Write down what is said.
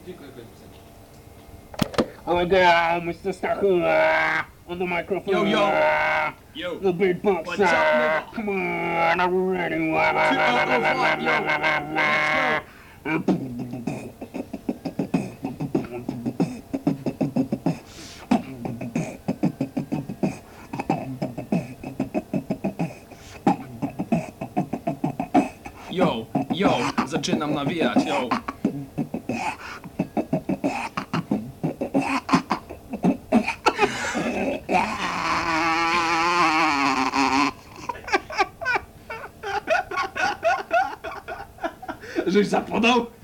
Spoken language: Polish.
Tylko jakoś pisać. Oh my god, Mr. Stachu, on the microphone. Yo, yo. Yo. The beatbox. What's up, nigga? Come on, are we ready? 205, yo. Let's go. Yo, yo, zaczynam nawijać, yo. Żeś zapodał?